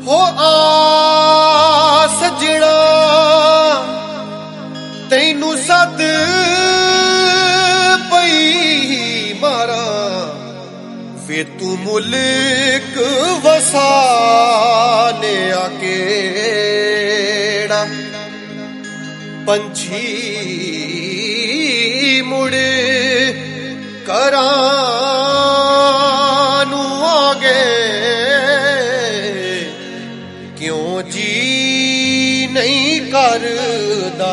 हो आ सजना तैनू सद पई मारा वे तू मुल्क वसा ले आकेड़ा पंछी मुड़ करानू आगे क्यों जी नहीं करदा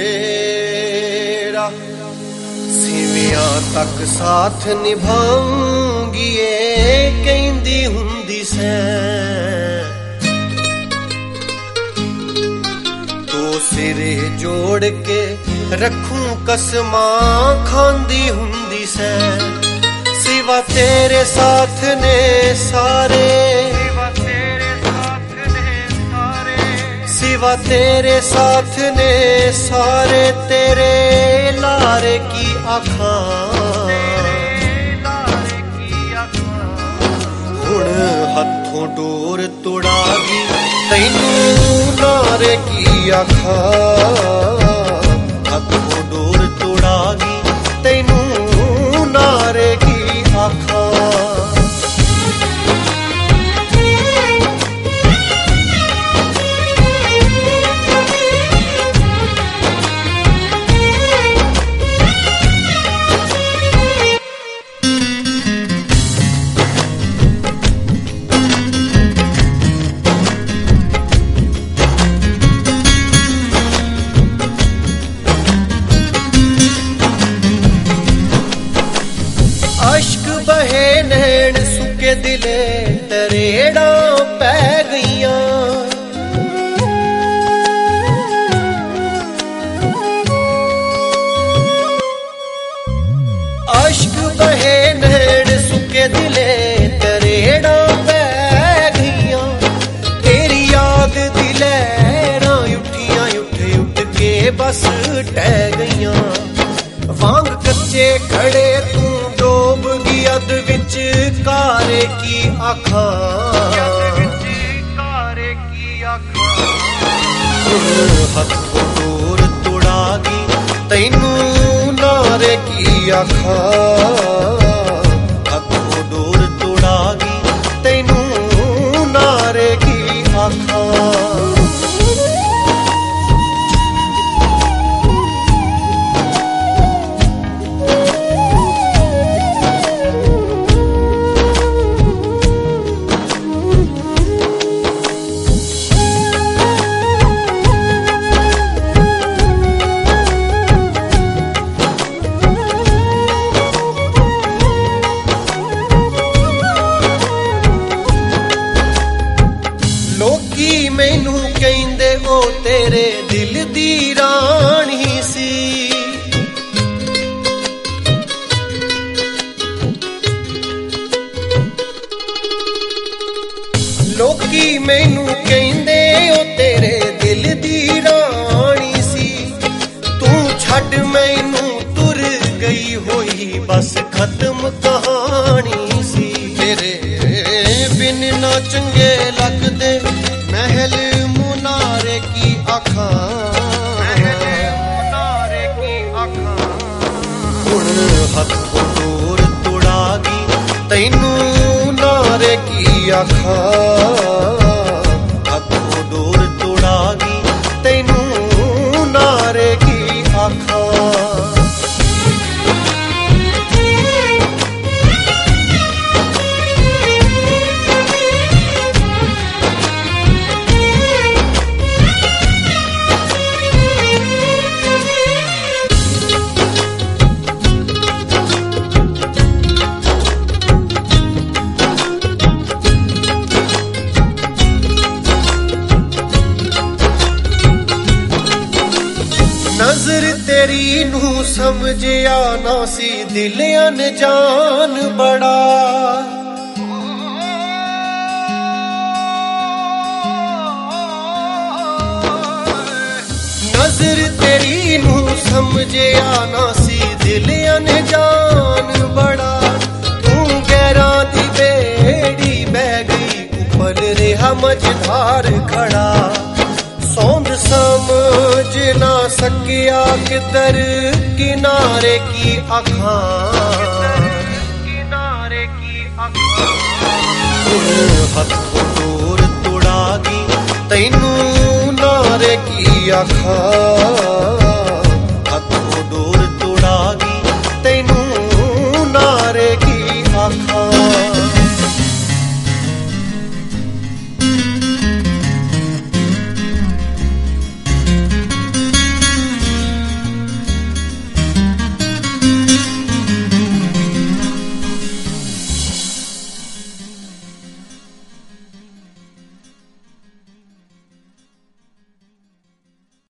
तेरा सिवियां तक साथ निभाऊंगी कहंदी हुंदी सै तो सिरे जोड़ के रखूं कसमां खांदी हुंदी सै सिवा तेरे साथ ने सारे सिवा तेरे साथ ने सारे तेरे लारे की आँखां हुण हथों डोर तोड़ागी तैनू नारे की आँखां हथों डोर तोड़ागी तैनू नारे की आँखां अश्क बहे नैन सुके दिले तरेड़ा पै गईयां अश्क बहे नैन सुके दिले तरेड़ा पै गईयां तेरी याद दिले उठियां उठ के बस टह गईयां वांग कच्चे खड़े तू डोब गई अद विच कारे की आँखां हथों डोर तोड़ागी तैनू नारे की आँखां हथों डोर तोड़ागी तैनू नारे की आँखां लोकी मैनू कहंदे ओ तेरे दिल दी रानी सी लोकी मैनू कहंदे ओ तेरे दिल दी रानी सी तू छड़ मैनू तुर गई होई बस खत्म कहानी सी तेरे बिन ना चंगे लगदे महल मुनारे की आँखां हुण हथों डोर तोड़ागी तैनू नारे की आँखां हथों डोर तोड़ागी तैनू नारे की आँखां नजर तेरी नू समझिया ना सी दिल अनजान बड़ा नजर तेरी नू समझिया ना सी दिल अनजान बड़ा तू गैरां दी बेड़ी बह गई ऊपर रेहा मझधार खड़ा सौंद समझ ना सकिया किधर किनारे की हथों दूर तुड़ा दी तैनू नारे की आखा